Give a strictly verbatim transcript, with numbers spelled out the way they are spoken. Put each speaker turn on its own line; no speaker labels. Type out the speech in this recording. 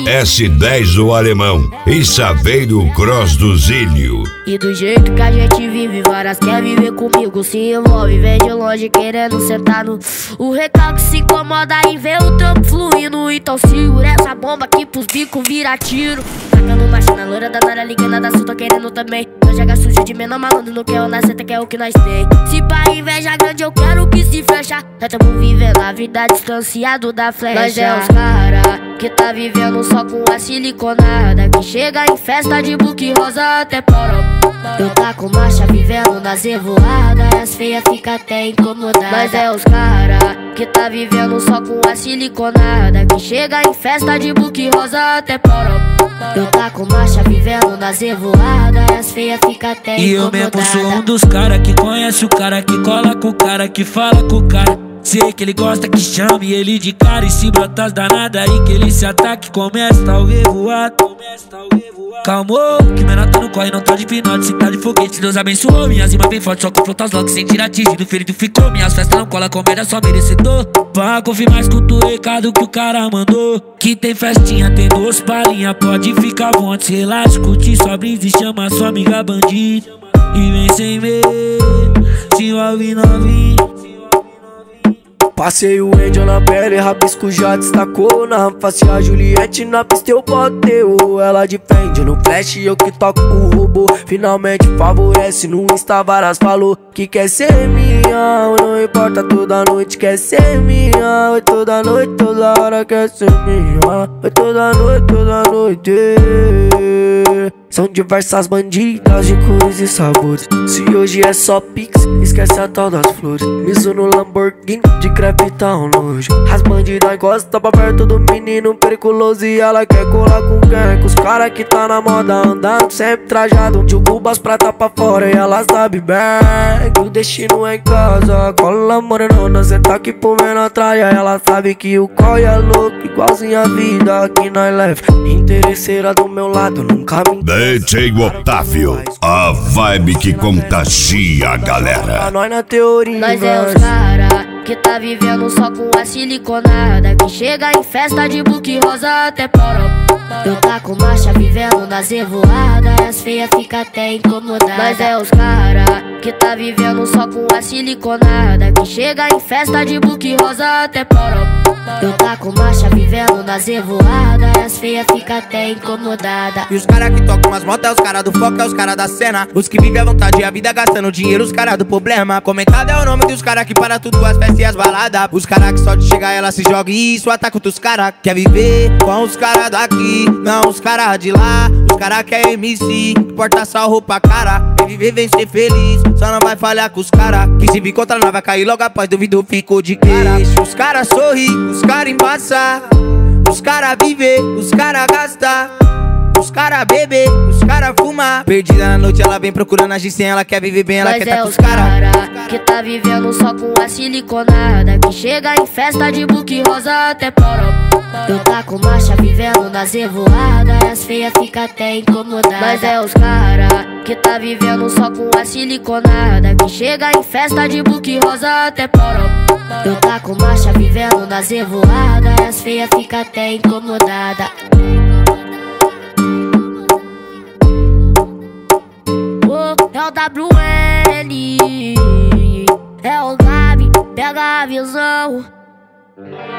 S dez o alemão e Saveiro Cross do Zílio.
E do jeito que a gente vive, várias quer viver comigo, se envolve, vem de longe querendo sentar no... O recalque se incomoda em ver o trampo fluindo. Então segura essa bomba aqui pros bicos vira tiro. Tacando marcha na loira da Nara, ligando da Sul, tô querendo também. Não joga sujo de menor malandro, não quer o na seta, que é o que nós tem. Se pra inveja grande eu quero que se fecha. Nós tamo vivendo a vida distanciado da flecha. Nós é os cara que tá vivendo só com a siliconada, que chega em festa de buque rosa até poró. Eu tá com marcha vivendo nas revoadas, as feias fica até incomodadas. Nós é os cara que tá vivendo só com a siliconada, que chega em festa de buque rosa até poró. Eu tá com marcha vivendo nas revoadas, as feias fica até
e
incomodadas.
E eu mesmo sou um dos cara que conhece o cara, que cola com o cara, que fala com o cara. Sei que ele gosta que chame ele de cara, e se brotas danada aí que ele se ataque, começa o revoado, começa o revoado. Calmou, que menota não corre, não tá de pinote, se tá de foguete, Deus abençoou. Minhas rimas bem forte, só confronta os locks, sem tirar atingido, ferido ficou. Minhas festas não cola, comédia só merecedor. Vá confirmar, escuta o recado que o cara mandou, que tem festinha, tem duas palhinhas, pode ficar à vontade, relaxa, curte sua brisa e chama sua amiga bandida. E vem sem medo, se envolve novinho.
Passei o Angel na pele, rabisco já destacou. Na face a Juliette, na pista eu botei. Ela de frente no flash, eu que toco o robô. Finalmente favorece, no Insta várias falou que quer ser minha. Não importa, toda noite quer ser minha. Oi, toda noite, toda hora quer ser minha. Oi, toda noite, toda noite. São diversas bandidas de cores e sabores. Se hoje é só pix, esquece a tal das flores. Miso no Lamborghini, de crepe tá um nojo. As bandidas gostam pra perto do menino periculoso, e ela quer colar com quem? Com os cara que tá na moda, andando sempre trajado. De cubas prata pra fora e ela sabe bem que o destino é em casa. Cola morenona, senta aqui pro menor traia. Ela sabe que o coi é louco, igualzinho a vida que nós leva. Interesseira do meu lado, nunca me
D J Otávio, a vibe que contagia a galera.
Nós na teoria,
nós é os cara que tá vivendo só com a siliconada, que chega em festa de buque rosa até poró. Eu tá com marcha vivendo nas revoadas, as feias fica até incomodadas. Nós é os cara que tá vivendo só com a siliconada, que chega em festa de buque rosa até poró. Eu tá com marcha vivendo nas revoadas, as feias fica até incomodada.
E os cara que tocam as motos é os cara do foco, é os cara da cena. Os que vivem à vontade e a vida gastando dinheiro, os cara do problema. Comentado é o nome dos cara que para tudo, as festas e as baladas. Os cara que só de chegar ela se joga e isso ataca outros cara. Quer viver com os cara daqui, não os cara de lá. Os cara que é M C, que porta só roupa cara. Quer viver, vem ser feliz, só não vai falhar com os cara. Que se vir contra nós vai cair logo após, duvido ficou de cara. Os cara sorri, os cara embaça. Os cara vive, os cara gasta. Os cara bebe, os cara fuma. Perdida na noite, ela vem procurando a G-Sen. Ela quer viver bem, ela
Mas
quer
é
tá com
os
os cara,
cara que tá vivendo só com a siliconada, que chega em festa de buque rosa até poró. Eu tá com marcha vivendo nas revoadas, as feias fica até incomodadas. Mas é os cara que tá vivendo só com a siliconada, que chega em festa de buque rosa até poró. Eu tá com marcha vivendo nas revoadas, as feias fica até incomodada. É o W N, é o Gabi, pega a visão.